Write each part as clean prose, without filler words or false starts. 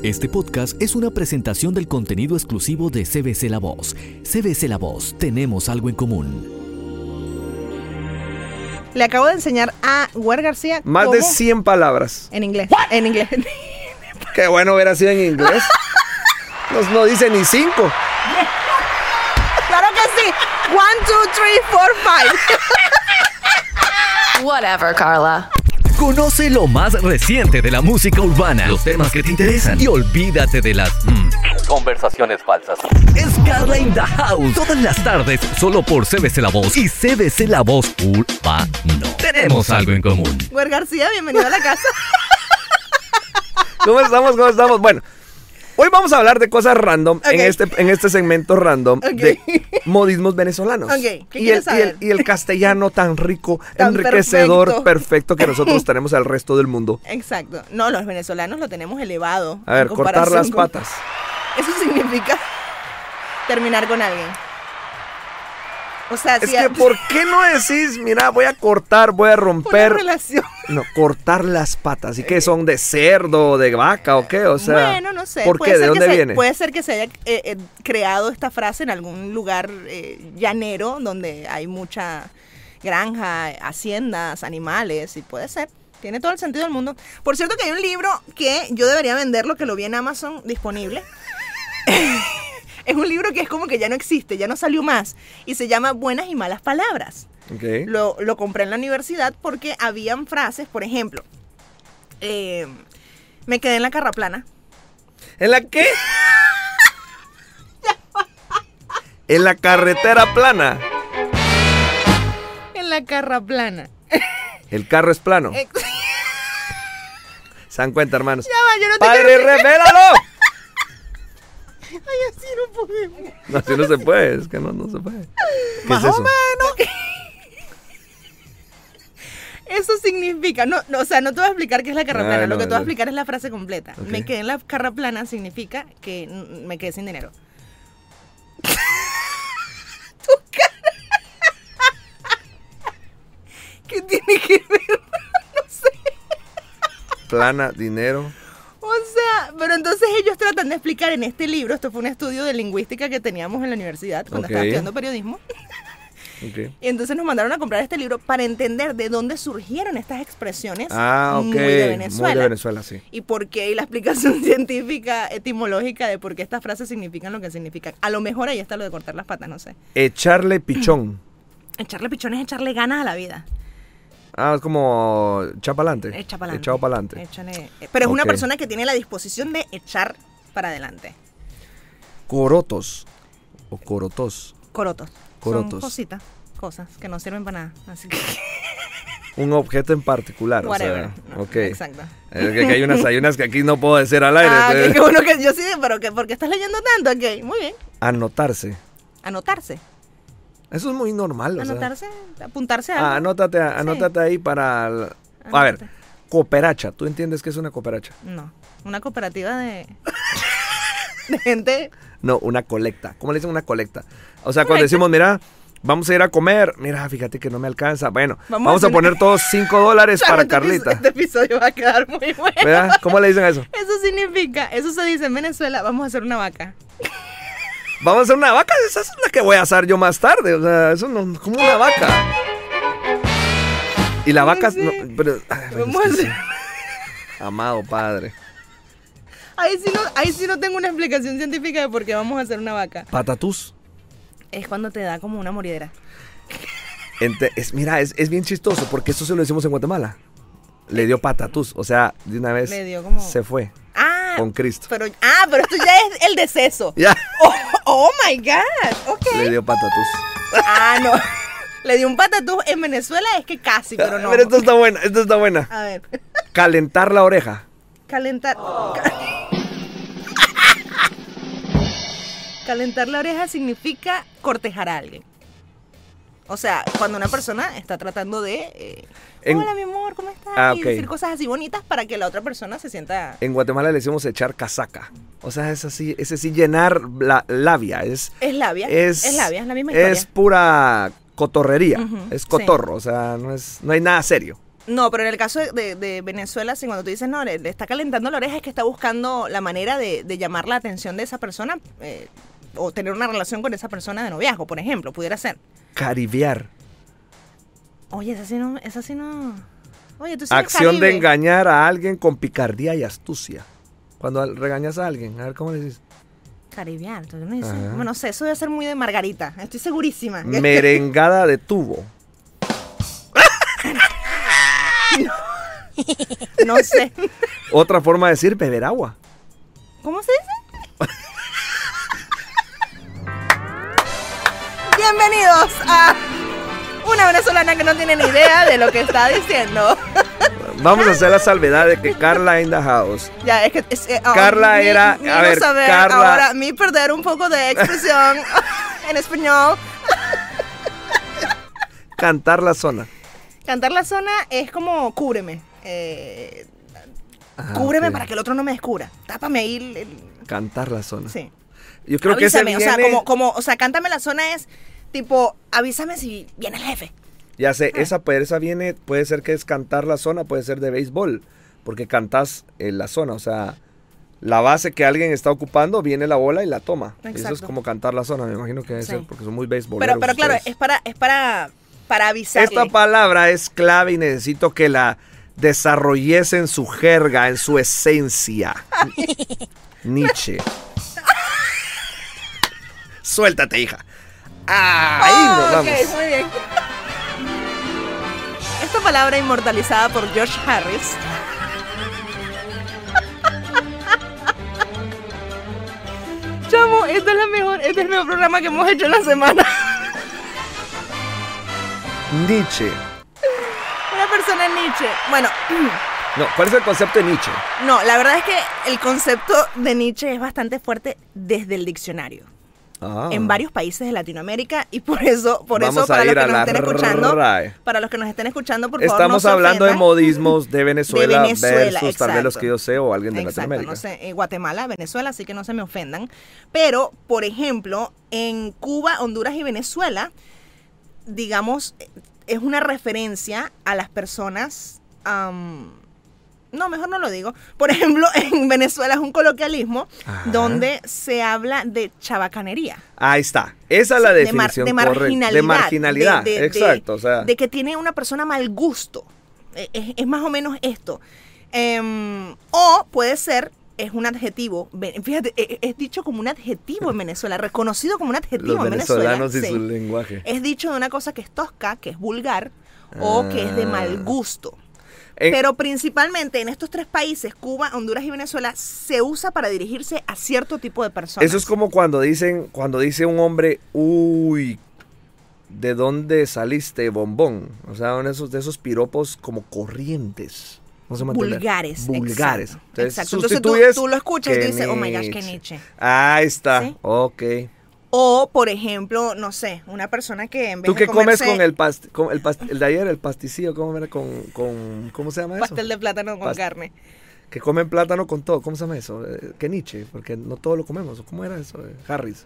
Este podcast es una presentación del contenido exclusivo de CBC La Voz. CBC La Voz, tenemos algo en común. Le acabo de enseñar a Guer García Más de 100 palabras. En inglés. En inglés. Qué bueno hubiera sido en inglés. No dice ni 5. Claro que sí. 1, 2, 3, 4, 5. Whatever, Carla. Conoce lo más reciente de la música urbana, los temas que te interesan y olvídate de las conversaciones falsas. Es Carla in the House, todas las tardes, solo por CBC La Voz y CBC La Voz Urbano. Tenemos algo en común. Guer García, bienvenido a la casa. ¿Cómo estamos? Bueno, hoy vamos a hablar de cosas random, Okay. en este segmento random, Okay. de modismos venezolanos. Okay. ¿Qué quieres saber? Y el castellano tan rico, Tan enriquecedor, perfecto que nosotros tenemos al resto del mundo. Exacto. No, los venezolanos lo tenemos elevado. A ver, en cortar comparación las con- patas. Eso significa terminar con alguien. O sea, Es si que, ¿por qué no decís, mira, voy a cortar, voy a una romper? relación. No, cortar las patas. ¿Y qué son? ¿De cerdo, de vaca o qué? O sea, Bueno, no sé. ¿por puede qué? ser ¿De que dónde viene? Puede ser que se haya creado esta frase en algún lugar llanero donde hay mucha granja, haciendas, animales, y puede ser. Tiene todo el sentido del mundo. Por cierto que hay un libro que yo debería venderlo, que lo vi en Amazon disponible. Es un libro que es como que ya no existe, ya no salió más. Y se llama Buenas y Malas Palabras. Ok. Lo compré en la universidad porque habían frases, por ejemplo, me quedé en la carraplana. ¿En la qué? En la carretera plana. En la carraplana. El carro es plano. Ya ¿Se dan cuenta, hermanos? va, yo no te ¡Padre, quiero... revélalo! Ay, así no podemos. No, así no se puede, es que no se puede. ¿Qué Más es o eso? menos. Eso significa, o sea, no te voy a explicar qué es la carraplana, Ah, lo no, que te voy a no. explicar es la frase completa. Ok. Me quedé en la carraplana significa que me quedé sin dinero. Tu cara. ¿Qué tiene que ver? No sé. Plana, dinero. O sea, pero entonces ellos tratan de explicar en este libro, esto fue un estudio de lingüística que teníamos en la universidad cuando Ok. estaba estudiando periodismo, Ok. y entonces nos mandaron a comprar este libro para entender de dónde surgieron estas expresiones Ah, ok. muy de Venezuela. Muy de Venezuela, sí. Y por qué, y la explicación científica, etimológica de por qué estas frases significan lo que significan. A lo mejor ahí está lo de cortar las patas, no sé. Echarle pichón. Echarle pichones es echarle ganas a la vida. Ah, es como echar pa'lante. Echa pa'lante. Echado pa'lante. Pero es una Ok. persona que tiene la disposición de echar para adelante. Corotos. O corotos. Corotos. Corotos. Son cosas que no sirven para nada. Así que, Un objeto en particular. whatever. O sea, No, ok. Exacto. Es que hay unas que aquí no puedo decir al aire. Ah, ok, entonces- qué bueno que yo sí, pero ¿por qué estás leyendo tanto? Ok, muy bien. Anotarse. Anotarse. Eso es muy normal. o sea. Anotarse, apuntarse a algo. Anótate ahí para... A ver, Anótate. cooperacha. ¿Tú entiendes qué es una cooperacha? No, una cooperativa de gente. No, una colecta. ¿Cómo le dicen una colecta? O sea, cuando Colecta. decimos, mira, vamos a ir a comer. Mira, fíjate que no me alcanza. Bueno, Vamos a vamos a hacer poner todos $5 para Este Carlita. episodio va a quedar muy bueno. ¿Verdad? ¿Cómo le dicen a eso? Eso significa, eso se dice en Venezuela, vamos a hacer una vaca. Vamos a hacer una vaca. Esa es la que voy a asar yo más tarde. O sea, eso no, como una vaca. Y la vaca... Sí. No, pero, ay, bueno, Vamos a es que hacer- sí. Amado padre. Ahí sí no tengo una explicación científica de por qué vamos a hacer una vaca. Patatús. Es cuando te da como una moridera. Mira, es bien chistoso porque eso se lo decimos en Guatemala. Le dio patatús, o sea, de una vez Le dio como- se fue Ah, con Cristo. pero esto ya es el deceso. Ya, Oh my God, ok. le dio patatús. Ah, no. Le dio un patatús en Venezuela, es que casi, pero no. Pero esto está buena. A ver, Calentar la oreja. calentar. Calentar la oreja significa cortejar a alguien. O sea, cuando una persona está tratando de... Hola, mi amor, ¿cómo estás? Ah, Y ok. decir cosas así bonitas para que la otra persona se sienta... En Guatemala le decimos echar casaca. O sea, es así llenar la labia. Es labia, es labia, es la misma historia. Es pura cotorrería. Ujú, es sí. cotorro, o sea, no hay nada serio. No, pero en el caso de Venezuela, sí, cuando tú dices, no, le está calentando la oreja, es que está buscando la manera de llamar la atención de esa persona o tener una relación con esa persona de noviazgo, por ejemplo, pudiera ser. Caribear. Oye, esa sí no. Oye, tú sí eres Acción Caribe. de engañar a alguien con picardía y astucia. Cuando regañas a alguien, a ver cómo le dices. Caribear, tú me dices. Bueno, no sé, eso debe ser muy de Margarita, estoy segurísima. Merengada de tubo. No sé. Otra forma de decir beber agua. ¿Cómo se dice? Bienvenidos a una venezolana que no tiene ni idea de lo que está diciendo. Vamos a hacer la salvedad de que Carla in the house. Ya, es que Carla era, mi a ver, saber, Carla. ahora mi perder un poco de expresión en español. Cantar la zona. Cantar la zona es como cúbreme. Cúbreme ok. para que el otro no me descubra. Tápame ahí Cantar la zona. sí. Yo creo Avísame, que ese viene, o sea, cántame la zona es tipo, avísame si viene el jefe. ya sé, esa viene, puede ser que es cantar la zona, puede ser de béisbol, porque cantas en la zona, o sea, la base que alguien está ocupando, viene la bola y la toma. Eso es Exacto. como cantar la zona, me imagino que debe Sí. ser, porque son muy béisboleros. Pero claro, ustedes. es para avisarle. Esta palabra es clave y necesito que la desarrolles en su jerga, en su esencia. Nietzsche. Suéltate, hija. Ahí nos vamos. Ok, muy bien. Esta palabra inmortalizada por George Harris. Chamo, este es el mejor programa que hemos hecho en la semana. Nietzsche. Una persona Nietzsche. Bueno, No, ¿cuál es el concepto de Nietzsche? no, la verdad es que el concepto de Nietzsche es bastante fuerte desde el diccionario. En varios países de Latinoamérica y por eso Vamos para a los ir que a nos la estén escuchando, RAE. para los que nos estén escuchando, por favor, Estamos no se hablando de ofendan. modismos de Venezuela, Venezuela, versus tal vez los exacto. que yo sé o alguien de Exacto, Latinoamérica. no sé, Guatemala, Venezuela, así que no se me ofendan. Pero, por ejemplo, en Cuba, Honduras y Venezuela, digamos, es una referencia a las personas... no, mejor no lo digo. Por ejemplo, en Venezuela es un coloquialismo Ajá. donde se habla de chabacanería. Ahí está. Esa es la de definición correcta. marginalidad. De marginalidad, de- exacto. O sea, de que tiene una persona mal gusto. Es más o menos esto. O puede ser, es un adjetivo. Fíjate, es dicho como un adjetivo en Venezuela, reconocido como un adjetivo los en Venezuela. venezolanos y sí. su lenguaje. Es dicho de una cosa que es tosca, que es vulgar, o que es de mal gusto. En- Pero principalmente en estos tres países, Cuba, Honduras y Venezuela, se usa para dirigirse a cierto tipo de personas. Eso es como cuando dice un hombre, uy, ¿de dónde saliste, bombón? O sea, de esos piropos como corrientes. No sé cómo entender. Vulgares. Vulgares. Exacto. Entonces, Exacto. Entonces sustituyes tú lo escuchas y tú que dices, oh my gosh, qué Nietzsche. Ahí está. ¿Sí? Ok. O, por ejemplo, no sé, una persona que en vez ¿Tú de qué comes comerse con el de ayer, el pasticillo? ¿Cómo era? ¿Cómo se llama eso? pastel de plátano con carne? Que comen plátano con todo. ¿Cómo se llama eso? ¿Qué Nietzsche? Porque no todo lo comemos. ¿Cómo era eso? Harris.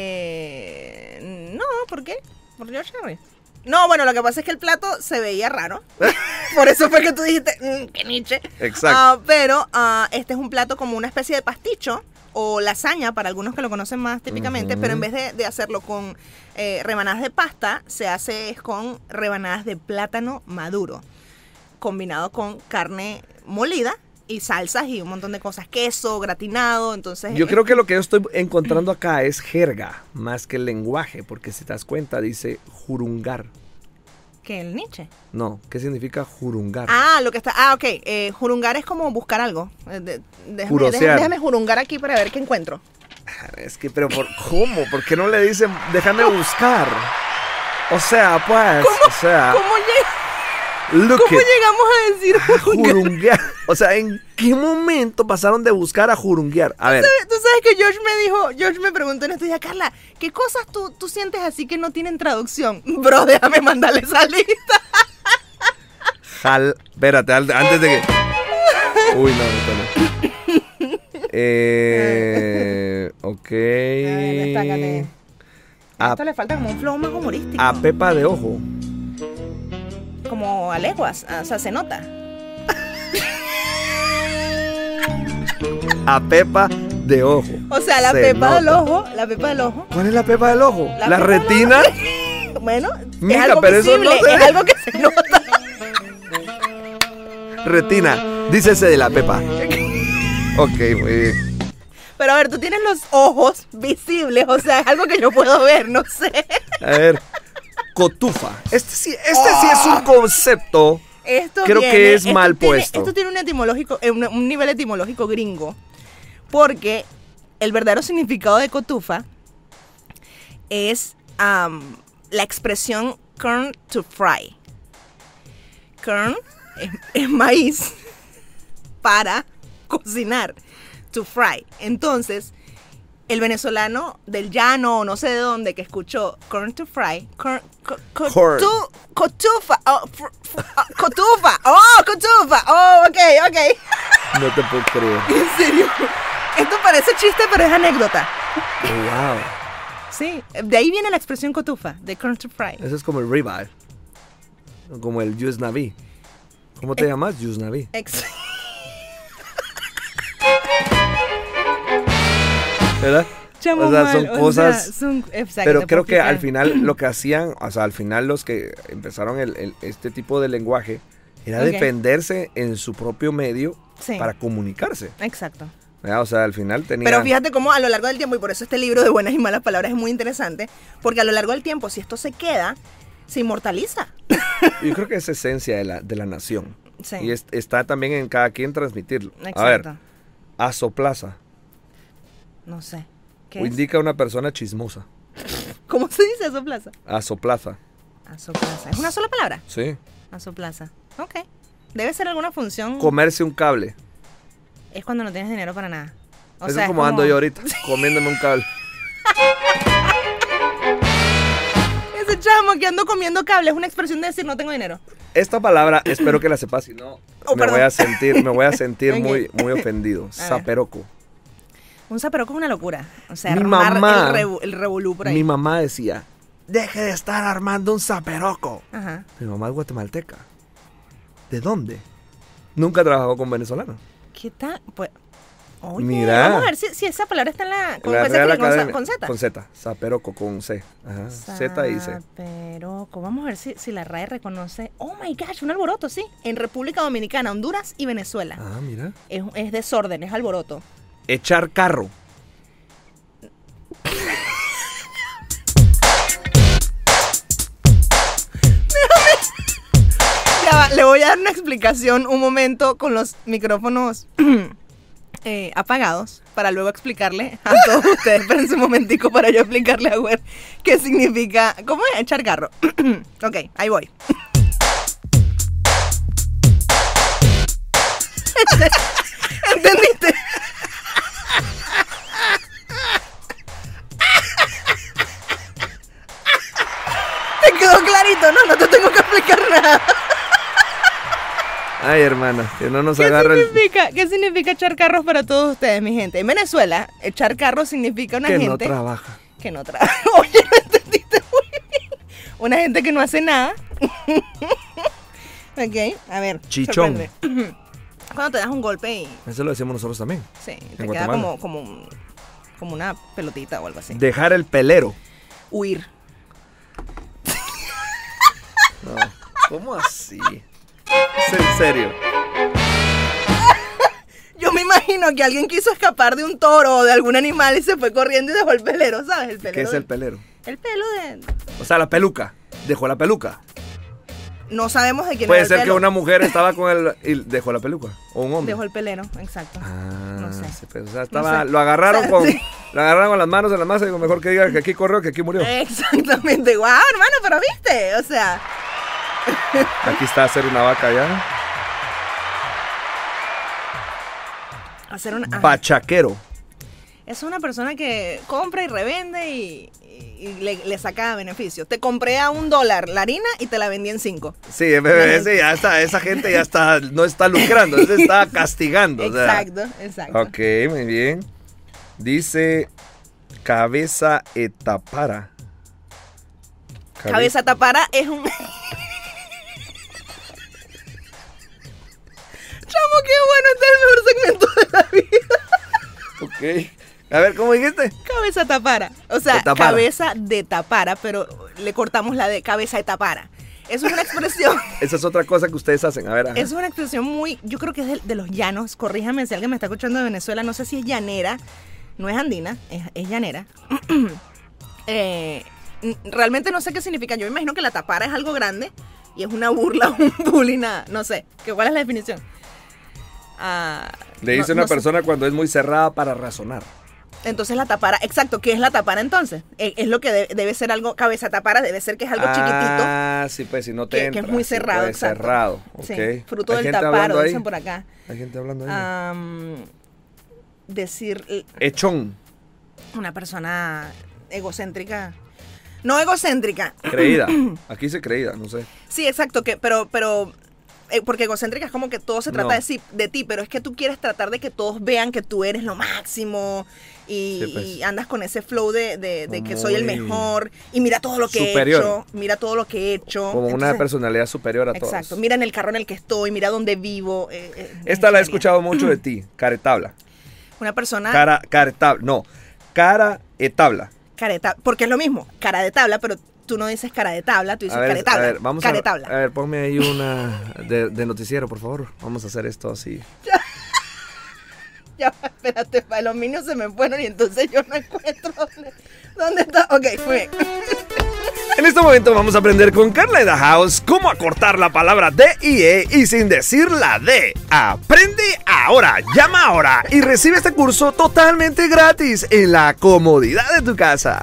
No, ¿por qué? ¿Por George Harris? No, bueno, lo que pasa es que el plato se veía raro. Por eso fue que tú dijiste, qué Nietzsche. Exacto. Pero este es un plato como una especie de pasticho o lasaña, para algunos que lo conocen más típicamente, pero en vez de hacerlo con rebanadas de pasta, se hace es con rebanadas de plátano maduro, combinado con carne molida y salsas y un montón de cosas, queso, gratinado, entonces... Yo creo que lo que yo estoy encontrando acá es jerga, más que el lenguaje, porque si te das cuenta dice jurungar. ¿Qué, el Nietzsche? No, ¿qué significa jurungar? Lo que está... ok. Jurungar es como buscar algo. Jurosear. Déjame jurungar aquí para ver qué encuentro. Es que, pero ¿cómo? ¿Por qué no le dicen, déjame buscar? O sea, pues, ¿Cómo look it. llegamos a decir jurungar? Jurunguear. O sea, ¿en qué momento pasaron de buscar a jurunguear? A ver, Tú sabes que George me preguntó en estos días, Carla, ¿qué cosas tú sientes así que no tienen traducción? Bro, déjame mandarle esa lista. espérate, antes de que... Uy, no. Ok. Destácate. A, Esto le falta como un flow más humorístico. a Pepa de Ojo. Como como a leguas, o sea, se nota. A pepa de ojo. O sea, la Se pepa del nota. ojo, la pepa del ojo. ¿Cuál es la pepa del ojo? La ¿La pepa del retina? Bueno, Mija, es algo pero eso visible, no se es ve. algo que se nota. Retina. Dícese de la pepa. Ok, muy bien. Pero a ver, tú tienes los ojos visibles, o sea, es algo que yo puedo ver, no sé. A ver. Cotufa. Este sí es un concepto. Esto Creo viene- que es esto mal tiene- puesto. Esto tiene un nivel etimológico gringo, porque el verdadero significado de cotufa es la expresión corn to fry. Corn es maíz para cocinar, to fry. Entonces, el venezolano del llano o no sé de dónde que escuchó corn to fry, Corn. cotufa, cotufa, ok. No te puedo creer. En serio, esto parece chiste, pero es anécdota. Wow. Sí, de ahí viene la expresión cotufa, de corn to fry. Eso es como el ribeye. Como el Yus Naví. ¿Cómo te llamas? Yus Naví. ¿Verdad? Chamo O sea, mal, son cosas. exacto, Pero te creo puedo que explicar. al final lo que hacían, o sea, al final los que empezaron este tipo de lenguaje era Ok. defenderse en su propio medio Sí. para comunicarse. Exacto. ¿Verdad? O sea, al final tenía. Pero fíjate cómo a lo largo del tiempo, y por eso este libro de buenas y malas palabras es muy interesante, porque a lo largo del tiempo, si esto se queda, se inmortaliza. Yo creo que es esencia de la nación. Sí. Y está también en cada quien transmitirlo. Exacto. A ver, asoplaza. No sé. ¿Qué O es? indica una persona chismosa. ¿Cómo se dice asoplaza? Asoplaza. Asoplaza. ¿Es una sola palabra? Sí. Asoplaza. Ok. Debe ser alguna función. Comerse un cable. Es cuando no tienes dinero para nada. O Eso sea, es como ando yo ahorita, comiéndome un cable. Ese chamo que ando comiendo cable es una expresión de decir no tengo dinero. Esta palabra, espero que la sepas, si no, Oh, me perdón. voy a sentir Ok. muy ofendido. A ver. Zaperoco. Un zaperoco es una locura. O sea, Mi armar mamá- el revolú por ahí. Mi mamá decía, deje de estar armando un zaperoco. Ajá. Mi mamá es guatemalteca. ¿De dónde? Nunca trabajó con venezolanos. ¿Qué tal? Pues, oye, Mira. vamos a ver si esa palabra está en la... ¿Cómo La puede ser Real que con Academia- con Z? Con Z. Zaperoco con C. Ajá. Z y C. Zaperoco. Vamos a ver si la RAE reconoce... Oh my gosh, un alboroto, sí. En República Dominicana, Honduras y Venezuela. Ah, mira. Es desorden, es alboroto. Echar carro. Ya va, le voy a dar una explicación un momento con los micrófonos apagados para luego explicarle a todos ustedes. Espérense un momentico para yo explicarle a Gwer qué significa... ¿Cómo es? Echar carro. Ok, ahí voy. ¿Entendiste? ¿Te quedó clarito? No te tengo que explicar nada. Ay, hermana, que no nos agarra el... ¿Qué significa echar carros para todos ustedes, mi gente? En Venezuela, echar carros significa una Que gente no trabaja. que no trabaja. Oye, lo entendiste muy bien. Una gente que no hace nada. Ok, a ver. Chichón. sorprende. Cuando te das un golpe y Eso lo decimos nosotros también. sí, te En queda Guatemala. como una pelotita o algo así. Dejar el pelero. Huir. No, ¿cómo así? Es en serio. Yo me imagino que alguien quiso escapar de un toro o de algún animal y se fue corriendo y dejó el pelero, ¿sabes? El pelero. ¿Qué es el pelero? El pelo de... O sea, la peluca. Dejó la peluca. No sabemos de quién Puede era el ser que pelo. una mujer estaba con él y dejó la peluca. O un hombre. Dejó el pelero, exacto. Ah, No sé. sí, pues, o sea, estaba, sé. lo agarraron O sea, con sí. lo agarraron con las manos en la masa y digo, mejor que diga que aquí corrió, que aquí murió. Exactamente. Guau, hermano, pero viste, o sea, Aquí está hacer una vaca ya. hacer una... Bachaquero. Es una persona que compra y revende y le saca beneficio. Te compré a $1 la harina y te la vendí en 5. Sí, sí, ya está, esa gente ya está, no está lucrando, se está castigando. O sea. Exacto. Ok, muy bien. Dice cabeza etapara. Cabeza tapara es un... Chamo, qué bueno, este es el mejor segmento de la vida. Ok. A ver, ¿cómo dijiste? Cabeza tapara. O sea, De tapara. cabeza de tapara, pero le cortamos la de cabeza de tapara. Eso es una expresión. Esa es otra cosa que ustedes hacen. A ver, ajá. Es una expresión muy, yo creo que es de los llanos. Corríjame si alguien me está escuchando de Venezuela. No sé si es llanera. No es andina, es llanera. Realmente no sé qué significa. Yo me imagino que la tapara es algo grande y es una burla, un bullying, nada. No sé. ¿Cuál es la definición? Le dice una persona cuando es muy cerrada para razonar. Entonces la tapara, exacto, ¿qué es la tapara entonces? Es lo que debe ser algo, cabeza tapara, debe ser que es algo chiquitito. Ah, sí, pues si no te entra. Que es muy cerrado, sí, exacto. cerrado, ok. Sí, fruto ¿Hay del gente taparo, hablando ahí? dicen por acá. Hay gente hablando ahí. Decir Echón. una persona egocéntrica. No egocéntrica. Creída. Aquí dice creída, no sé. Sí, exacto, pero porque egocéntrica es como que todo se trata de ti, pero es que tú quieres tratar de que todos vean que tú eres lo máximo y, Sí, pues. y andas con ese flow de que Muy soy el mejor y mira todo lo que superior. he hecho, mira todo lo que he hecho. Como una Entonces, personalidad superior a todos. exacto, mira en el carro en el que estoy, mira dónde vivo. Esta la he genial. escuchado mucho de ti, caretabla. Una persona Caretabla, no, cara-etabla. porque es lo mismo, cara de tabla, pero tú no dices cara de tabla, tú dices cara de tabla. A ver, vamos cara de a tabla. ver, ponme ahí una de noticiero, por favor. Vamos a hacer esto así. Ya, espérate, los niños se me fueron y entonces yo no encuentro dónde está. Ok, fue. En este momento vamos a aprender con Carla in the House cómo acortar la palabra D y E y sin decir la D. Aprende ahora, llama ahora y recibe este curso totalmente gratis en la comodidad de tu casa.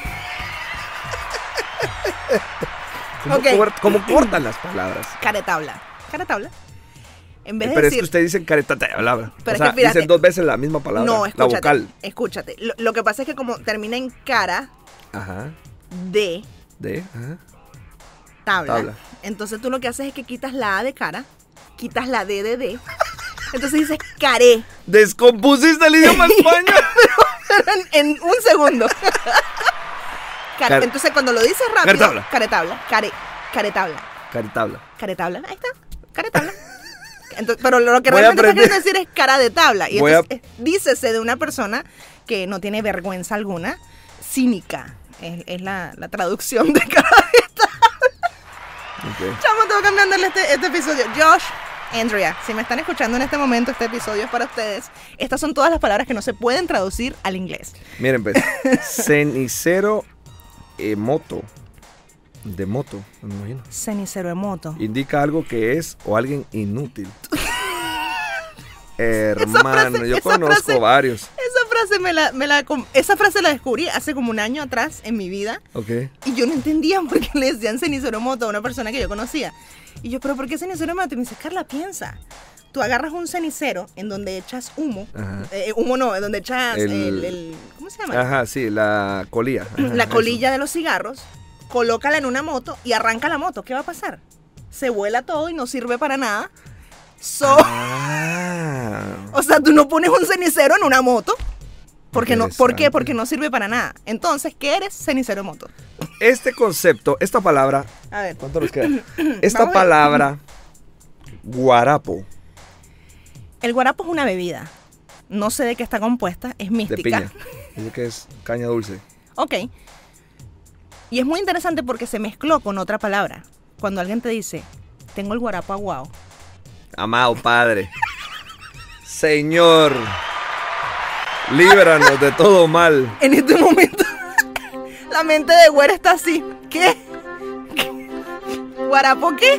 ¿Cómo cortan las palabras? Cara de tabla. Cara de tabla. En vez de Pero decir, es que usted dice caretabla. Pero O es sea, que fíjate, dicen dos veces la misma palabra. no, la escúchate. vocal. Escúchate. Lo que pasa es que como termina en cara Ajá. de D. Ajá. tabla, entonces tú lo que haces es que quitas la A de cara, quitas la D de D. Entonces dices caré. Descompusiste el idioma español. Pero en un segundo. Car- Entonces cuando lo dices rápido, Caretabla. caretabla, caretabla. Caretabla. Caretabla, ahí está, caretabla. Entonces, pero lo que Voy a realmente te aprender. quieres decir es cara de tabla. Y Voy a- entonces dícese de una persona que no tiene vergüenza alguna, cínica. Es la traducción de cara de tabla. Ok. Chamo, tengo cambiándole este episodio. Josh, Andrea, si me están escuchando en este momento, este episodio es para ustedes. Estas son todas las palabras que no se pueden traducir al inglés. Miren, pues, cenicero moto. De moto, me imagino. Cenicero de moto. Indica algo que es o alguien inútil. Hermano, yo conozco varios. Esa frase la descubrí hace como un año atrás en mi vida. Ok. Y yo no entendía por qué le decían cenicero de moto a una persona que yo conocía. Y yo, ¿pero por qué cenicero de moto? Y me dice, Carla, piensa. Tú agarras un cenicero en donde echas humo. Ajá. Humo no, en donde echas El- ¿cómo se llama? Ajá, sí, la colilla. Ajá, La eso. colilla de los cigarros. Colócala en una moto y arranca la moto. ¿Qué va a pasar? Se vuela todo y no sirve para nada. Ah. O sea, tú no pones un cenicero en una moto. Porque no, ¿por qué? Interesante. Porque no sirve para nada. Entonces, ¿qué eres? Cenicero de moto. Este concepto, esta palabra, A ver. ¿cuánto nos queda? Esta Vamos a ver. palabra, guarapo, El guarapo es una bebida. No sé de qué está compuesta. Es de mística. piña. Dice que es caña dulce. Ok. Y es muy interesante porque se mezcló con otra palabra. Cuando alguien te dice, tengo el guarapo aguado. Amado Padre, Señor, líbranos de todo mal. En este momento, la mente de güera está así. ¿Qué? ¿Guarapo qué?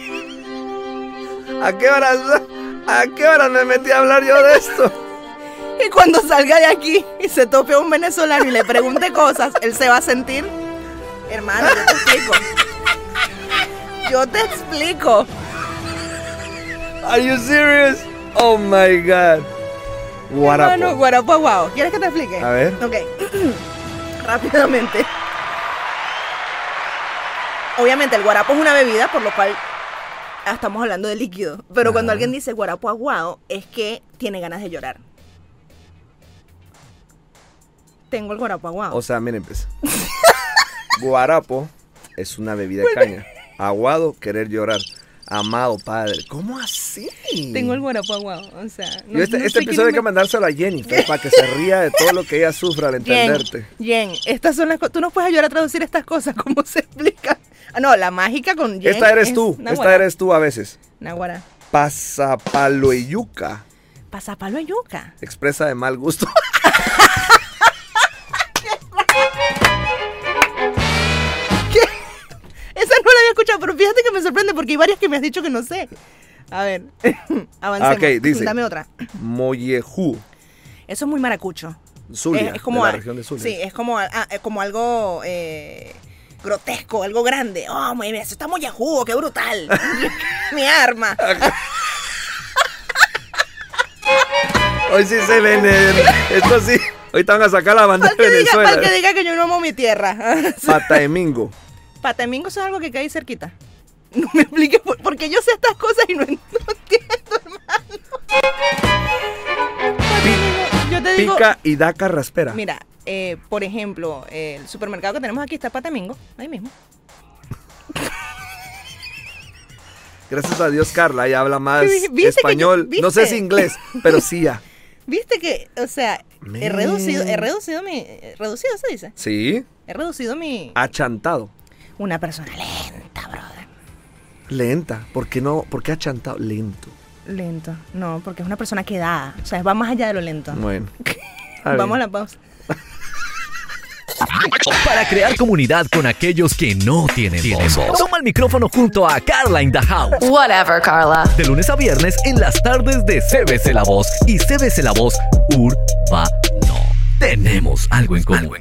¿A qué hora me metí a hablar yo de esto? Y cuando salga de aquí y se tope a un venezolano y le pregunte cosas, él se va a sentir... Hermano, yo te explico. Yo te explico. Are you serious? Oh my God. Guarapo. Hermano, guarapo aguado. ¿Quieres que te explique? A ver. Ok. Rápidamente. Obviamente el guarapo es una bebida, por lo cual estamos hablando de líquido. Pero cuando alguien dice guarapo aguado, es que tiene ganas de llorar. Tengo el guarapo aguado. O sea, miren pues. Guarapo es una bebida de caña. Aguado, querer llorar. Amado padre. ¿Cómo así? Tengo el guarapo aguado. O sea, no, este episodio hay que mandárselo a Jennifer para que se ría de todo lo que ella sufra al entenderte. Jen, estas son las cosas. Tú nos puedes ayudar a traducir estas cosas. ¿Cómo se explica? Ah, no, la mágica con Jen. Esta eres tú. Esta eres tú a veces. Naguará. Pasapaloyuca. Pasapaloyuca. Expresa de mal gusto. Esa no la había escuchado, pero fíjate que me sorprende porque hay varias que me has dicho que no sé. A ver, avancemos. Ok, dice. Dame otra. Mollejú. Eso es muy maracucho. Zulia, es como de la región de Zulia. Sí, es como algo grotesco, algo grande. Oh, mira, eso está mollejudo, qué brutal. Mi arma. Hoy sí se venden. Esto sí. Ahorita van a sacar la bandera de Venezuela. Para que diga que yo no amo mi tierra. Pataemingo. Pataemingo, eso es algo que cae ahí cerquita. No me expliques porque yo sé estas cosas y no entiendo, hermano. Yo te digo, pica y da carraspera. Mira, por ejemplo, el supermercado que tenemos aquí está Pataemingo, ahí mismo. Gracias a Dios, Carla, ella habla más español. No sé si inglés, pero sí ya. Viste que, o sea, he reducido mi... ¿Reducido se dice? Sí. He reducido mi... Achantado. Una persona lenta, brother. Lenta. ¿Por qué no? ¿Por qué achantado? Lento. Lento. No, porque es una persona quedada. O sea, va más allá de lo lento. Bueno. Vamos a la pausa. Para crear comunidad con aquellos que no tienen voz. Toma el micrófono junto a Carla in the House. Whatever, Carla. De lunes a viernes en las tardes de CBC La Voz y CBC La Voz Urbano. Tenemos algo en común.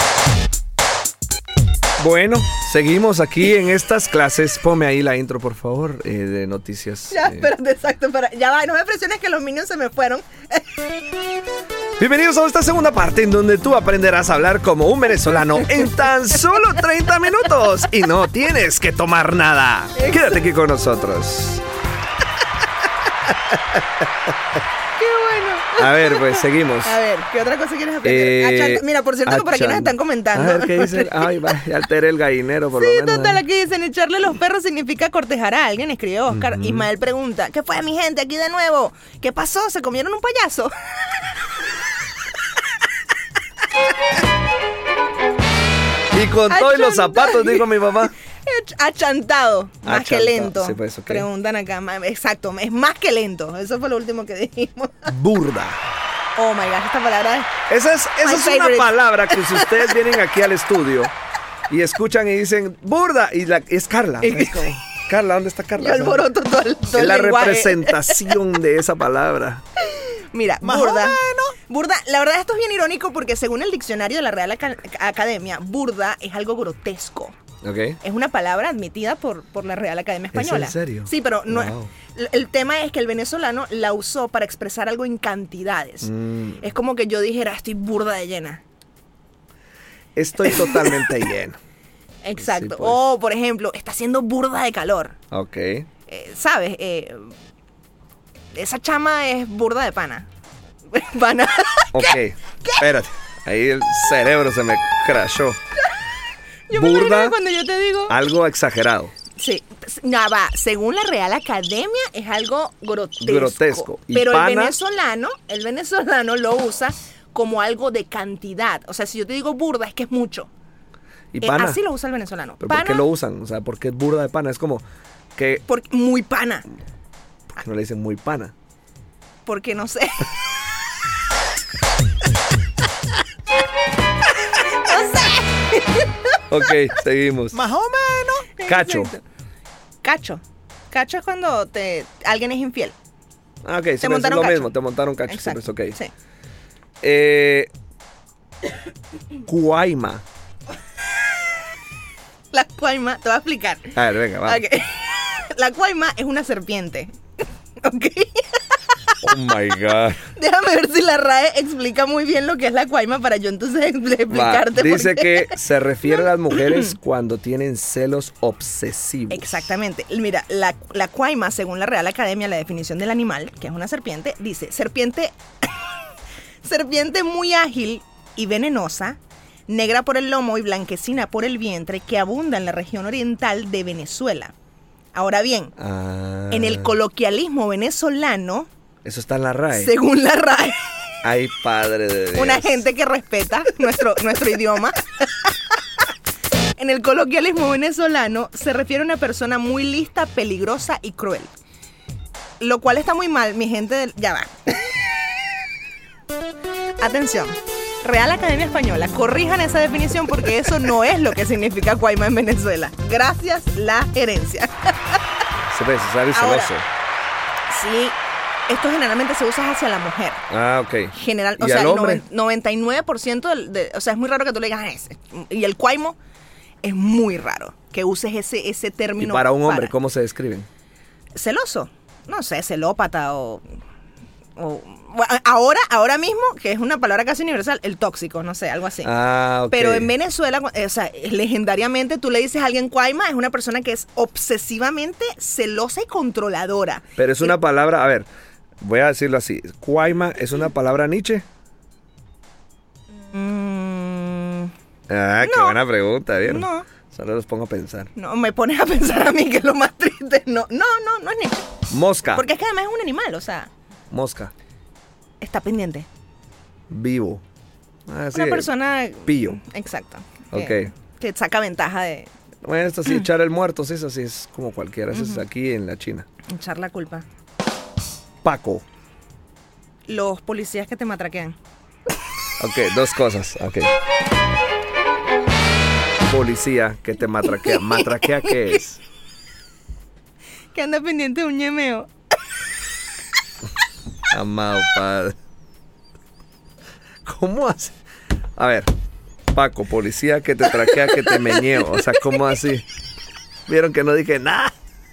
Bueno, seguimos aquí en estas clases. Ponme ahí la intro, por favor, de noticias. Ya, espérate, exacto. Ya va, no me presiones que los minions se me fueron. Bienvenidos a esta segunda parte en donde tú aprenderás a hablar como un venezolano en tan solo 30 minutos. Y no tienes que tomar nada. Quédate aquí con nosotros. ¡Qué bueno! A ver, pues seguimos. A ver, ¿qué otra cosa quieres aprender? Mira, por cierto, que por aquí nos están comentando. A ver, ¿qué dicen? Ay, va, ya alteré el gallinero por sí, lo menos. total, aquí dicen, echarle los perros significa cortejar a alguien, escribió Oscar. Ismael pregunta, ¿qué fue, mi gente, aquí de nuevo? ¿Qué pasó? ¿Se comieron un payaso? Y con todos los zapatos, dijo mi mamá. Achantado, más que lento. Sí, pues, okay. Preguntan acá, exacto, es más que lento. Eso fue lo último que dijimos. Burda. Oh my gosh, esta palabra Esa es una palabra que si ustedes vienen aquí al estudio y escuchan y dicen burda, y es Carla. Es como, Carla, ¿dónde está Carla? Yo alboroto todo el es la lenguaje. Representación de esa palabra. Mira, burda, la verdad esto es bien irónico porque según el diccionario de la Real Academia, burda es algo grotesco. Okay. Es una palabra admitida por la Real Academia Española. ¿Es en serio? Sí, pero no. Wow. El tema es que el venezolano la usó para expresar algo en cantidades. Es como que yo dijera, estoy burda de llena. Estoy totalmente lleno. Exacto. Sí, pues. O, por ejemplo, está haciendo burda de calor. Ok. ¿Sabes? Esa chama es burda de pana. Pana. Ok. ¿Qué? Espérate. Ahí el cerebro se me crashó. Yo me burda, cuando yo te digo algo exagerado. Sí, nada, va, según la Real Academia es algo grotesco. Grotesco. Pero el venezolano lo usa como algo de cantidad. O sea, si yo te digo burda es que es mucho. ¿Y pana? Así lo usa el venezolano. ¿Pero pana, por qué lo usan? O sea, ¿por qué es burda de pana? Es como que... Porque muy pana. ¿Por qué no le dicen muy pana? Porque no sé. Ok, seguimos. Más o menos. Cacho. Cacho. Cacho es cuando alguien es infiel. Ah, ok, sí, es lo mismo, te montaron cacho. Exacto. Sí, pues, okay. Sí. Cuaima. La cuaima, te voy a explicar. A ver, venga, vamos. Okay. La cuaima es una serpiente. Ok. Oh my God. Déjame ver si la RAE explica muy bien lo que es la cuaima para yo entonces explicarte. Dice que se refiere a las mujeres cuando tienen celos obsesivos. Exactamente. Mira, la cuaima, según la Real Academia, la definición del animal, que es una serpiente, dice, serpiente muy ágil y venenosa, negra por el lomo y blanquecina por el vientre, que abunda en la región oriental de Venezuela. Ahora bien, en el coloquialismo venezolano, Eso está en la RAE. según la RAE, Ay, padre de Dios. una gente que respeta nuestro idioma. En el coloquialismo venezolano se refiere a una persona muy lista, peligrosa y cruel. Lo cual está muy mal, mi gente. Ya va. Atención. Real Academia Española, corrijan esa definición porque eso no es lo que significa cuaima en Venezuela. Gracias, la gerencia. Necesario y Ahora, celoso. Sí, esto generalmente se usa hacia la mujer. Ah, ok. O ¿Y sea, al el hombre? 99% o sea, es muy raro que tú le digas ese. Y el cuaimo es muy raro que uses ese ¿Y término. para un hombre cómo se describen? Celoso. No sé, celópata o ahora mismo, que es una palabra casi universal, el tóxico, no sé, algo así. Ah, ok. Pero en Venezuela, o sea, legendariamente tú le dices a alguien cuaima, es una persona que es obsesivamente celosa y controladora. Pero es una palabra, a ver, voy a decirlo así. ¿Cuaima es una palabra Nietzsche? Qué No. buena pregunta, ¿vieron? No. Solo los pongo a pensar. No, me pones a pensar a mí que es lo más triste. No es ni. Mosca. Porque es que además es un animal, o sea, Mosca. está pendiente. Vivo. Sí, Una persona. pillo. Exacto. Ok. Que saca ventaja de Bueno, esto sí, echar el muerto, sí, eso sí es como cualquiera. Eso es aquí en la China. echar la culpa. Paco. Los policías que te matraquean. Ok, dos cosas. Ok. Policía que te matraquea. ¿Matraquea qué es? Que anda pendiente de un ñemeo. Amado padre. ¿Cómo hace? A ver, Paco, policía que te traquea, que te meñeo. O sea, ¿cómo así? ¿Vieron que no dije nada?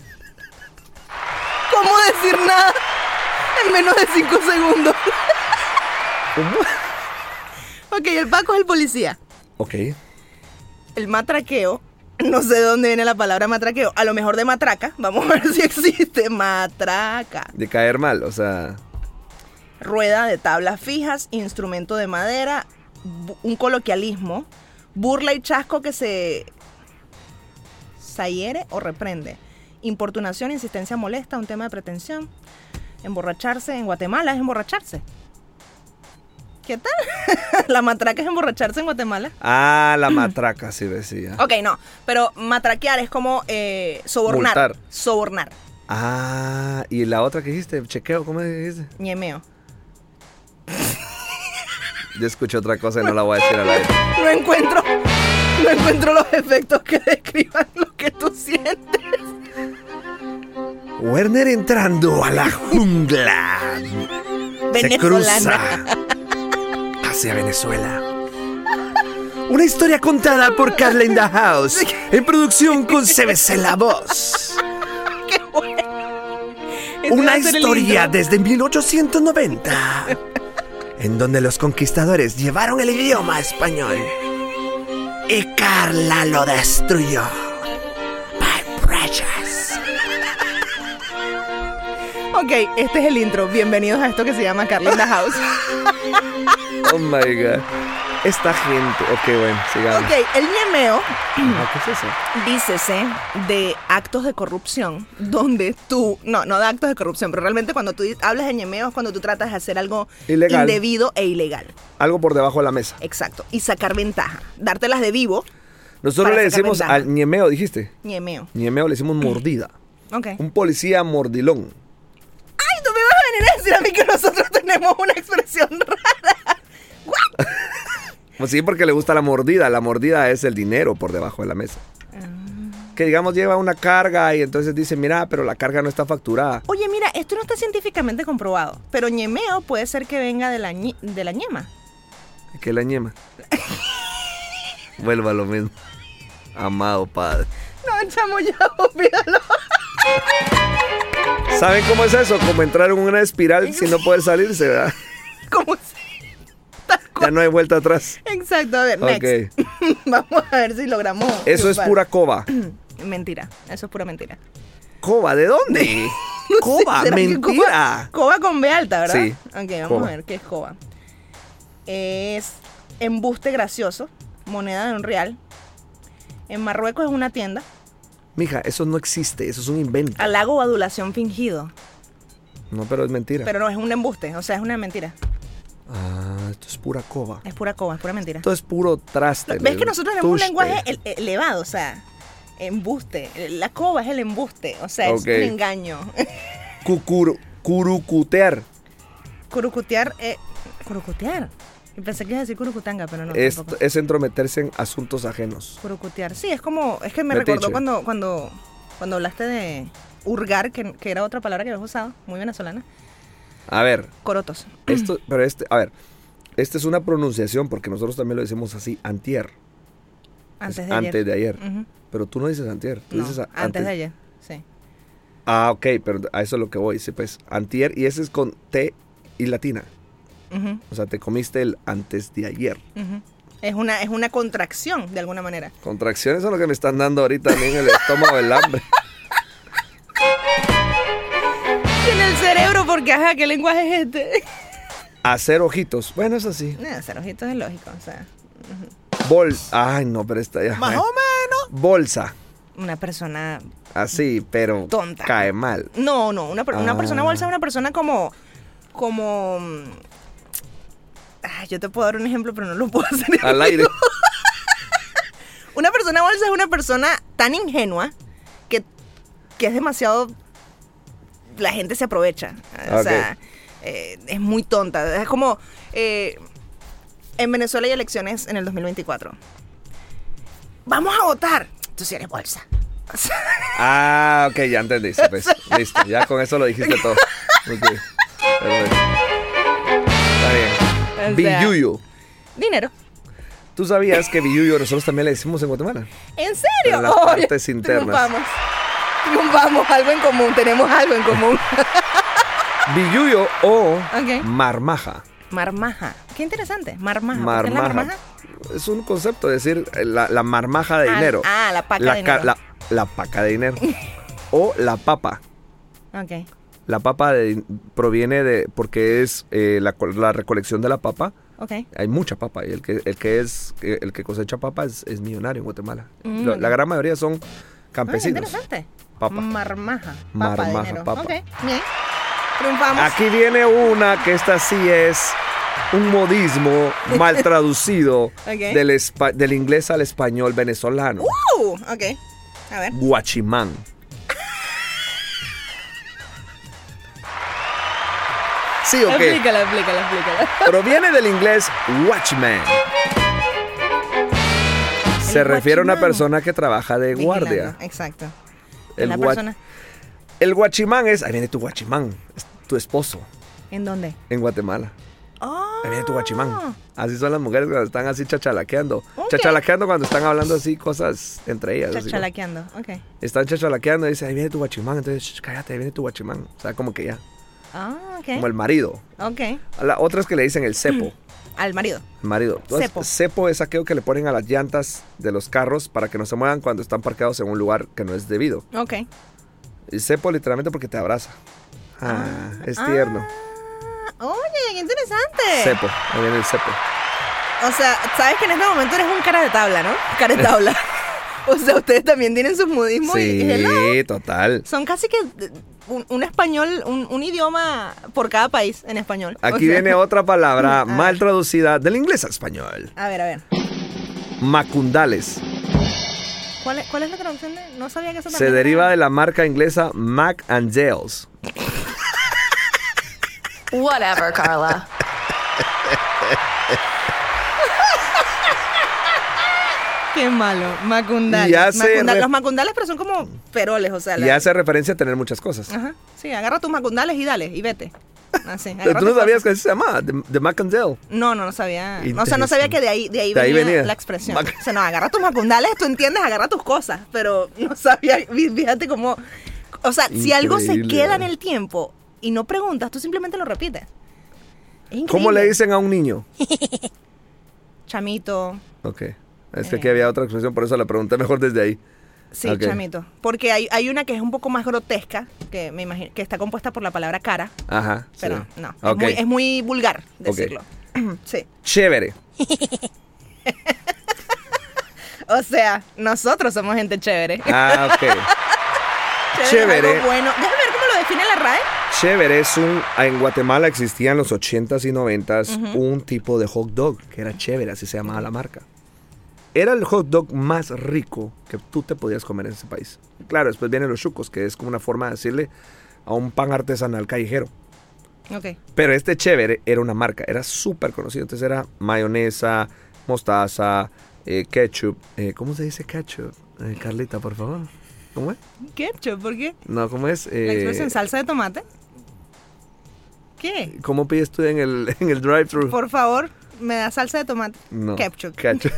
¿Cómo decir nada en menos de 5 segundos? ¿Cómo? Ok, el Paco es el policía. Ok. El matraqueo, no sé de dónde viene la palabra matraqueo. A lo mejor de matraca. Vamos a ver si existe. Matraca. De caer mal, o sea... Rueda de tablas fijas, instrumento de madera, un coloquialismo, burla y chasco que se hiere o reprende. Importunación, insistencia molesta, un tema de pretensión. Emborracharse en Guatemala es emborracharse. ¿Qué tal? ¿La matraca es emborracharse en Guatemala? Ah, la matraca, sí decía. Ok, no, pero matraquear es como sobornar. Multar. Sobornar. Ah, y la otra que dijiste, chequeo, ¿cómo dijiste? Ñemeo. Yo escuché otra cosa y no la voy a decir al aire. No encuentro los efectos que describan lo que tú sientes. Werner entrando a la jungla. Se cruza Venezolana. hacia Venezuela. Una historia contada por Carla in the House. En producción con CBC La Voz. Qué bueno. Una Ese va a ser el historia intro. desde 1890. En donde los conquistadores llevaron el idioma español. Y Carla lo destruyó. My precious. Ok, este es el intro. Bienvenidos a esto que se llama Carla in the House. Oh my God. Esta gente. Ok, bueno, sigamos. Ok, el ñemeo, Ah, ¿qué es eso? dícese de actos de corrupción, donde tú, no de actos de corrupción, pero realmente cuando tú hablas de ñemeo es cuando tú tratas de hacer algo Ilegal. indebido e ilegal. Algo por debajo de la mesa. Exacto. Y sacar ventaja. Dártelas de vivo, Nosotros para le sacar decimos ventaja. al ñemeo, dijiste. ñemeo. Ñemeo le decimos mordida. Ok. Un policía mordilón. Ay, tú me vas a venir a decir a mí que nosotros tenemos una expresión rara. ¿What? Pues sí, porque le gusta la mordida. La mordida es el dinero por debajo de la mesa. Que digamos lleva una carga y entonces dice, mira, pero la carga no está facturada. Oye, mira, esto no está científicamente comprobado, pero ñemeo puede ser que venga de la ñema. ¿Qué es la ñema? Vuelva a lo mismo. Amado padre. No, chamo, ya, olvídalo. ¿Saben cómo es eso? Como entrar en una espiral sin no poder salirse, ¿verdad? ¿Cómo se...? Ya no hay vuelta atrás. Exacto, a ver, next. Ok. Vamos a ver si logramos... Eso es triunfar. pura coba. Mentira, eso es pura mentira. ¿Coba? ¿De dónde? Coba, ¿Será que mentira. Coba con B alta, ¿verdad? Sí, Ok, vamos coba. a ver qué es coba. Es embuste gracioso, moneda de un real. En Marruecos es una tienda. Mija, eso no existe, eso es un invento. Halago o adulación fingido. No, pero es mentira. Pero no, es un embuste, o sea, es una mentira. Esto es pura coba. Es pura coba, es pura mentira. Esto es puro traste. ¿Ves que nosotros tenemos un lenguaje elevado? O sea, embuste. La coba es el embuste, o sea, es un engaño. Curucutear. Curucutear. Curucutear. Pensé que iba a decir curucutanga, pero no. Es entrometerse en asuntos ajenos. Curucutear. Sí, es como. Es que me recordó cuando hablaste de hurgar, que era otra palabra que habías usado, muy venezolana. A ver. Corotos. Esta es una pronunciación, porque nosotros también lo decimos así, antier. Antes de ayer. Uh-huh. Pero tú no dices antier, tú dices antes de ayer, sí. Ok, pero a eso es lo que voy, sí, pues, antier, y ese es con T y latina. Uh-huh. O sea, te comiste el antes de ayer. Uh-huh. Es una contracción, de alguna manera. Contracciones son lo que me están dando ahorita a mí en el estómago del hambre. En el cerebro, porque ajá, ¿qué lenguaje es este? Hacer ojitos, bueno, eso sí. Hacer ojitos es lógico, o sea. Ay, no, pero esta ya. Más o menos. Bolsa. Una persona así, pero tonta. Cae mal. No, una persona bolsa es una persona como yo te puedo dar un ejemplo, pero no lo puedo hacer al aire. Una persona bolsa es una persona tan ingenua que es demasiado. La gente se aprovecha. O sea, es muy tonta. Es como. En Venezuela hay elecciones en el 2024. ¡Vamos a votar! Tú sí eres bolsa. Ok, ya entendí. Pues. Listo, ya con eso lo dijiste todo. Okay. Está bien. Billuyo. Dinero. ¿Tú sabías que billuyo nosotros también le decimos en Guatemala? ¿En serio? En las partes internas. Triunfamos, algo en común, tenemos algo en común. Billuyo o marmaja. Marmaja. Qué interesante. Marmaja. Marmaja. ¿Qué es la marmaja? Es un concepto, es decir, la marmaja de dinero. La paca de dinero. La paca de dinero. O la papa. Ok. La papa proviene de, porque es la recolección de la papa. Okay. Hay mucha papa y el que cosecha papa es millonario en Guatemala. La gran mayoría son campesinos. Interesante. Papa. Marmaja. Papa. Ok, bien. Triunfamos. Aquí viene una que esta sí es un modismo mal traducido del inglés al español venezolano. Ok. A ver. Guachimán. Sí, ok. Explícala. Proviene del inglés watchman. Se refiere a una persona que trabaja de guardia. Exacto. El guachimán es... Ahí viene tu guachimán. Es tu esposo. ¿En dónde? En Guatemala. Oh. Ahí viene tu guachimán. Así son las mujeres cuando están así chachalaqueando. Chachalaqueando cuando están hablando así cosas entre ellas. Chachalaqueando, ok. Están chachalaqueando y dicen, ahí viene tu guachimán. Entonces, cállate, ahí viene tu guachimán. O sea, como que ya. Ok. Como el marido. Ok. A la otra es que le dicen el cepo. Al marido. Cepo. Cepo es aquello que le ponen a las llantas de los carros para que no se muevan cuando están parqueados en un lugar que no es debido. Ok. Y cepo literalmente porque te abraza. Es tierno. Oye, qué interesante. Cepo, ahí viene el cepo. O sea, sabes que en este momento eres un cara de tabla, ¿no? Cara de tabla. O sea, ustedes también tienen sus modismos. Sí, total. Son casi que un español, un idioma por cada país en español. Aquí viene otra palabra mal traducida del inglés al español. A ver. Macundales. ¿Cuál es la traducción de...? No sabía que eso también... Se deriva de la marca inglesa Mac and Dales. Whatever, Carla. Qué malo. Macundales. Los macundales, pero son como peroles, o sea. Y hace referencia a tener muchas cosas. Ajá. Sí, agarra tus macundales y dale, y vete. Así. Pero tú no sabías que así se llamaba, de Mac and Dale. No sabía. O sea, no sabía que de ahí venía la expresión. O sea, no, agarra tus macundales, tú entiendes, agarra tus cosas. Pero no sabía, fíjate cómo... O sea, si algo se queda en el tiempo y no preguntas, tú simplemente lo repites. Es increíble. ¿Cómo le dicen a un niño? Chamito. Ok. Es que aquí había otra expresión, por eso la pregunté mejor desde ahí. Sí, chamito. Porque hay una que es un poco más grotesca, que me imagino que está compuesta por la palabra cara. Ajá. Pero no, es muy vulgar decirlo. Sí. Chévere. O sea, nosotros somos gente chévere. Ah, ok. Chévere. Es algo bueno. Déjame ver cómo lo define la RAE. Chévere es en Guatemala existía en los 80s y 90s un tipo de hot dog que era chévere, así se llamaba la marca. Era el hot dog más rico que tú te podías comer en ese país. Claro, después vienen los chucos, que es como una forma de decirle a un pan artesanal callejero. Ok. Pero este chévere era una marca, era súper conocido. Entonces era mayonesa, mostaza, ketchup. ¿Cómo se dice ketchup? Carlita, por favor. ¿Cómo es? ¿Ketchup? ¿Por qué? No, ¿cómo es? ¿La expresión salsa de tomate? ¿Qué? ¿Cómo pides tú en el drive-thru? Por favor, ¿me da salsa de tomate? No. Ketchup. Ketchup.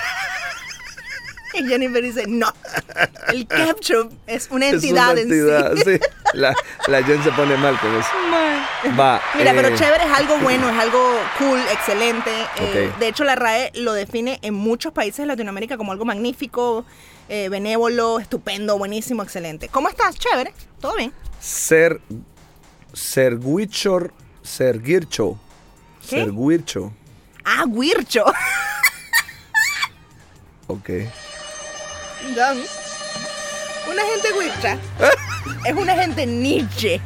Y Jennifer dice, no, el ketchup es una entidad, es una entidad en sí. sí. La Jen se pone mal con eso. Va, Mira, pero chévere es algo bueno, es algo cool, excelente. Okay. De hecho, la RAE lo define en muchos países de Latinoamérica como algo magnífico, benévolo, estupendo, buenísimo, excelente. ¿Cómo estás? Chévere, todo bien. Serguircho. ¿Qué? Serguircho. Ah, guircho. Ok. Don. Una gente guircha es una gente Nietzsche.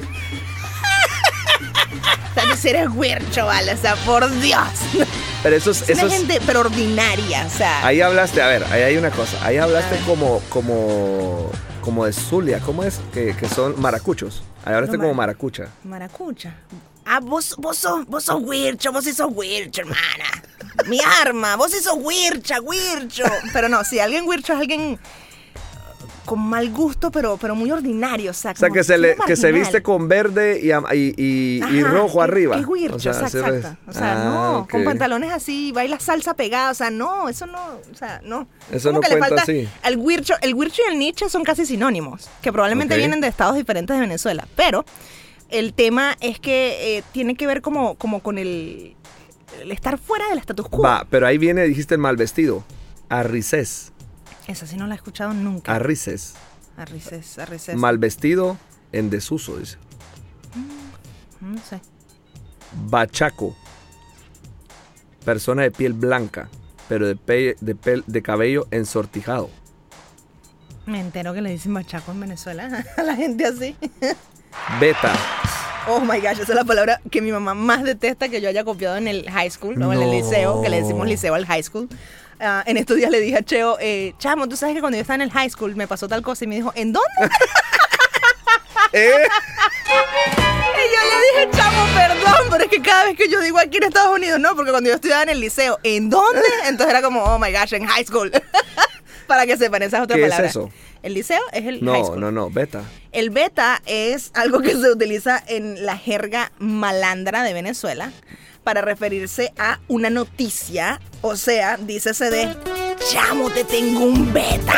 O sea, si eres guircho, vale, o sea, por Dios. Pero Es una gente, pero ordinaria, o sea. Ahí hablaste, a ver, ahí hay una cosa. Ahí hablaste como de Zulia. ¿Cómo es? Que son maracuchos. Ahí hablaste como maracucha. Maracucha. Ah, vos sos guircho, vos sí sos guircho, hermana. Mi arma, vos sí sos guircho. Pero no, si alguien guircho es alguien con mal gusto, pero muy ordinario. O sea, que se viste con verde y rojo arriba. Es guircho, o sea, exacto. O sea, no, okay. Con pantalones así, baila salsa pegada. O sea, no, eso no, o sea, no. Eso no cuenta así. El guircho y el Nietzsche son casi sinónimos, que probablemente vienen de estados diferentes de Venezuela, pero el tema es que tiene que ver como con el estar fuera del status quo. Va, pero ahí viene, dijiste el mal vestido. Arricés. Esa sí no la he escuchado nunca. Arricés. Arricés. Mal vestido en desuso, dice. No sé. Bachaco. Persona de piel blanca, pero de cabello ensortijado. Me entero que le dicen bachaco en Venezuela a la gente así. Beta. Oh my gosh, esa es la palabra que mi mamá más detesta que yo haya copiado en el high school, o en el liceo, que le decimos liceo al high school. En estos días le dije a Cheo, chamo, tú sabes que cuando yo estaba en el high school me pasó tal cosa, y me dijo, ¿en dónde? Y yo le dije, chamo, perdón, pero es que cada vez que yo digo aquí en Estados Unidos, no, porque cuando yo estudiaba en el liceo, ¿en dónde? Entonces era como, oh my gosh, en high school. Para que sepan, esa es otra palabra. ¿Qué es eso? El liceo es el high school. No, beta. El beta es algo que se utiliza en la jerga malandra de Venezuela para referirse a una noticia, o sea, dícese de, chamo, te tengo un beta.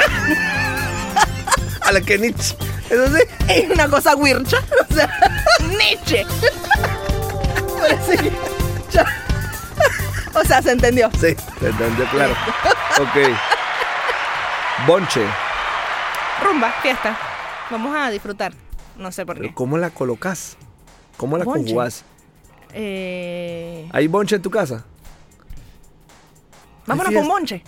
A la que Nietzsche. Eso sí. Es una cosa huircha, o sea, Nietzsche. O sea, ¿se entendió? Sí, se entendió, claro. Ok. Bonche. Rumba, fiesta. Vamos a disfrutar. No sé por qué. ¿Pero cómo la colocas? ¿Cómo la Bonche. conjugás? ¿Hay bonche en tu casa? Vámonos con bonche.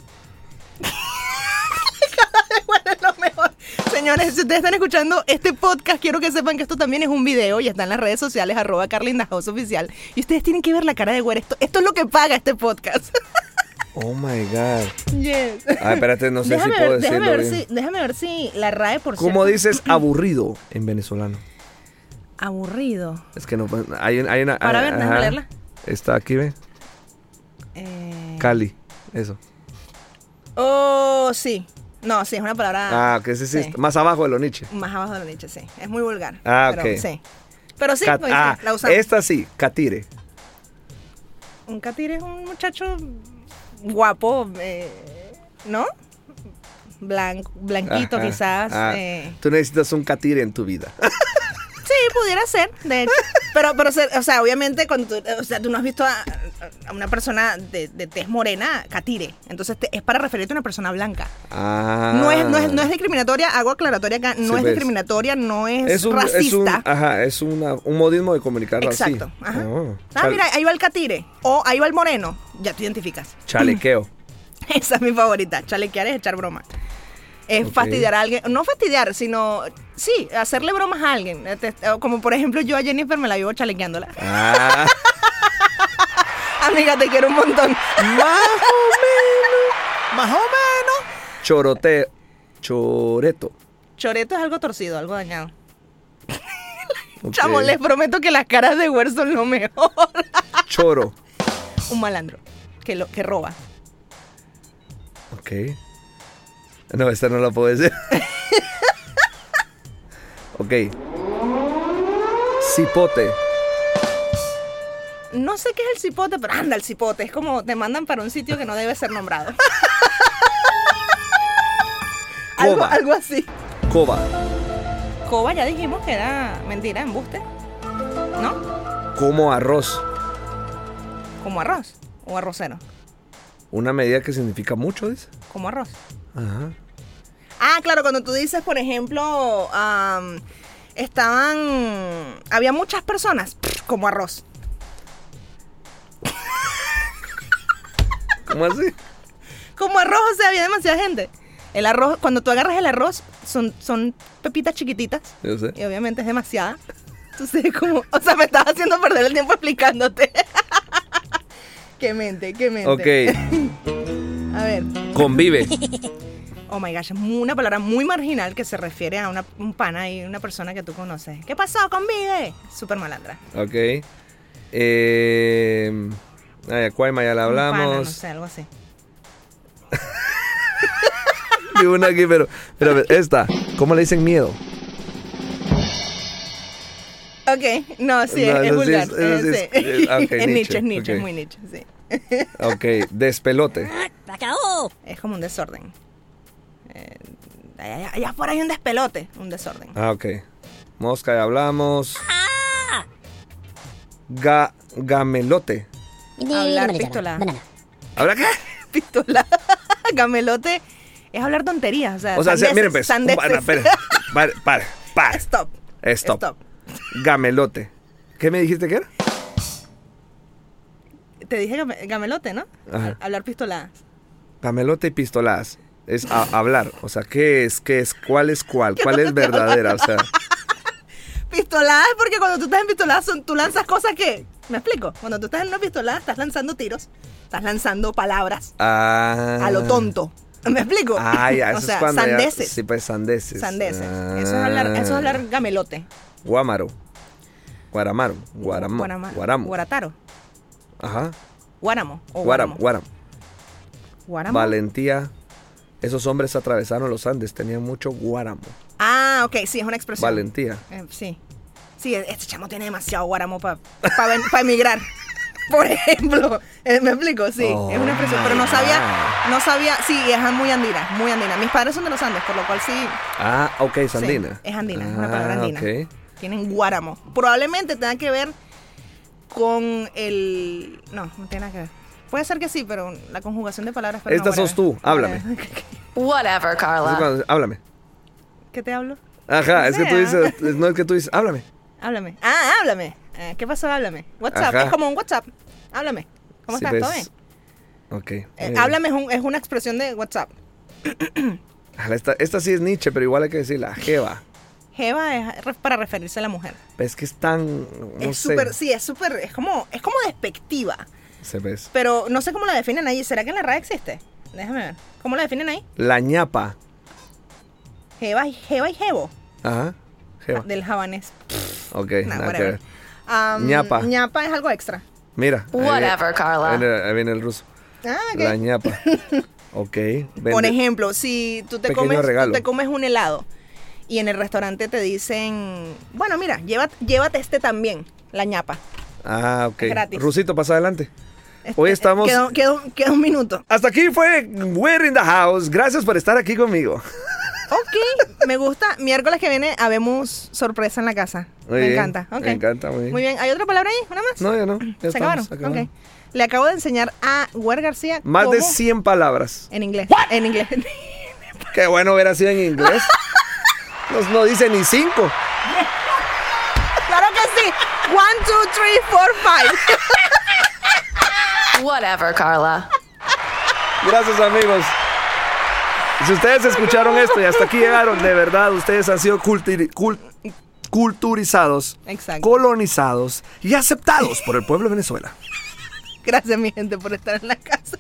Bueno, es lo mejor. Señores, si ustedes están escuchando este podcast, quiero que sepan que esto también es un video y está en las redes sociales, @CarlaInTheHouseOficial. Y ustedes tienen que ver la cara de güera. Esto es lo que paga este podcast. Oh my God. Yes. Ah, espérate, no sé si puedo decirlo bien. Déjame ver si la RAE, por ¿Cómo cierto. dices aburrido en venezolano? Aburrido. Es que no, hay una... Para ver, déjame leerla. Está aquí, ¿ve? Cali, eso. Oh, sí. No, sí, es una palabra... Ah, que sí. Más abajo de lo Nietzsche. Más abajo de lo Nietzsche, sí. Es muy vulgar. Ah, pero, ok. Sí. Pero sí, pues, la usamos. Esta sí, catire. Un catire es un muchacho guapo, ¿no? Blanquito, Ajá. quizás. Tú necesitas un catire en tu vida. Sí, pudiera ser, de hecho. Pero o sea, obviamente, cuando tú no has visto a una persona de tez morena, catire. Entonces, es para referirte a una persona blanca. Ah. No es discriminatoria, hago aclaratoria acá, no es discriminatoria, no es racista. Es un modismo de comunicarlo así. Exacto. Ajá. Mira, ahí va el catire, o ahí va el moreno, ya te identificas. Chalequeo. Esa es mi favorita. Chalequear es echar broma. Es fastidiar a alguien. No fastidiar, sino... Sí, hacerle bromas a alguien. Como por ejemplo, yo a Jennifer me la vivo chalequeándola. Amiga, te quiero un montón. Más o menos. Choreto. Choreto es algo torcido, algo dañado. Chamo, les prometo que las caras de Wer son lo mejor. Choro. Un malandro que roba. Ok. No, esta no la puedo decir. Ok. Cipote. No sé qué es el cipote, pero anda el cipote. Es como te mandan para un sitio que no debe ser nombrado. algo así. Coba. Coba ya dijimos que era mentira, embuste. ¿No? Como arroz. Como arroz o arrocero. Una medida que significa mucho, dice. Como arroz. Ajá. Ah, claro, cuando tú dices, por ejemplo, había muchas personas, como arroz. ¿Cómo así? Como arroz, o sea, había demasiada gente. El arroz, cuando tú agarras el arroz, son pepitas chiquititas. Yo sé. Y obviamente es demasiada. Entonces, como, o sea, me estás haciendo perder el tiempo explicándote. Qué mente. Ok. A ver. Convive. Oh my gosh, es una palabra muy marginal que se refiere a un pana y una persona que tú conoces. ¿Qué pasó? Convive. Súper malandra. Ok. Cuaima ya la hablamos. Un pana, no sé, algo así. Vi una aquí, pero esta. ¿Cómo le dicen miedo? Ok, no, sí, No, es vulgar. okay, Es Nietzsche, okay. es muy Nietzsche, sí. Ok, despelote. Es como un desorden. Allá afuera hay un despelote, un desorden. Ah, ok. Mosca ya hablamos. Gamelote. Hablar pistolada. ¿Habla qué? Pistolada. Gamelote es hablar tonterías. O sea, miren, pues. Sandeces. Para. Stop. Gamelote. ¿Qué me dijiste que era? Te dije gamelote, ¿no? Ajá. Hablar pistoladas. Gamelote y pistoladas. Es hablar. O sea, ¿qué es? ¿Cuál es cuál? ¿Cuál es verdadera? O sea. Pistoladas es porque cuando tú estás en pistoladas tú lanzas cosas que... ¿Me explico? Cuando tú estás en una pistolada estás lanzando tiros. Estás lanzando palabras. A lo tonto. ¿Me explico? Ah, ya. Eso o sea, es cuando sandeces. Sí, pues sandeces. Sandeces. Eso es hablar gamelote. Guámaro. Guaramaro. Guaramo. Guarataro. Ajá. Guáramo. O Guáramo. Guáramo. Valentía. Esos hombres atravesaron los Andes. Tenían mucho guáramo. Ah, ok. Sí, es una expresión. Valentía. Sí. Sí, este chamo tiene demasiado guáramo para emigrar. Por ejemplo. ¿Me explico? Sí, es una expresión. Pero no sabía. Sí, es muy andina. Muy andina. Mis padres son de los Andes, por lo cual sí. Ah, ok, es andina. Sí, es andina, es una palabra andina. Okay. Tienen guáramo. Probablemente tenga que ver con el... No tiene nada que ver. Puede ser que sí, pero la conjugación de palabras... Pero Esta sos tú, háblame. Whatever, Carla. Háblame. ¿Qué te hablo? Ajá, es que tú dices... No, es que tú dices, háblame. Háblame. Ah, háblame. ¿Qué pasó? Háblame. WhatsApp. Ajá. Es como un WhatsApp. Háblame. ¿Cómo Sí, estás? ves. ¿Todo bien? Ok. Háblame es una expresión de WhatsApp. Esta sí es Nietzsche, pero igual hay que decir la jeva. Jeva es para referirse a la mujer. Es que es tan... No es sé. súper, sí, es súper, es como despectiva. Se ves. Pero no sé cómo la definen ahí. ¿Será que en la RAE existe? Déjame ver. ¿Cómo la definen ahí? La ñapa. Jeva y jevo. Ajá. Jeva. Del javanés. Ok, Nah, nada que whatever. ver. Ñapa. Ñapa es algo extra. Mira. Whatever, Carla. Ahí viene el ruso. Ah, ok. La ñapa. Ok. Por ejemplo, si tú te Pequeño regalo. comes un helado y en el restaurante te dicen, bueno, mira, llévate este también, la ñapa. Ah, ok. Es gratis. Rusito, pasa adelante. Hoy estamos... Queda un minuto. Hasta aquí fue We're in the House. Gracias por estar aquí conmigo. Ok, me gusta. Miércoles que viene habemos sorpresa en la casa. Muy Me bien, encanta. Okay. Me encanta, muy bien. Muy bien. ¿Hay otra palabra ahí? ¿Una más? No, ya no. Ya ¿Se acabaron? acabaron. Ok. Le acabo de enseñar a Wer García Más cómo... de 100 palabras. En inglés. En inglés. Qué bueno hubiera sido en inglés. No dice ni 5. Claro que sí. 1, 2, 3, 4, 5. Whatever, Carla. Gracias, amigos. Si ustedes escucharon esto y hasta aquí llegaron, de verdad, ustedes han sido culturizados, exacto, colonizados y aceptados por el pueblo de Venezuela. Gracias, mi gente, por estar en la casa.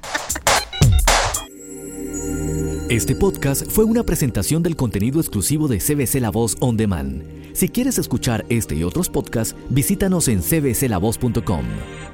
Este podcast fue una presentación del contenido exclusivo de CBC La Voz On Demand. Si quieres escuchar este y otros podcasts, visítanos en cbclavoz.com.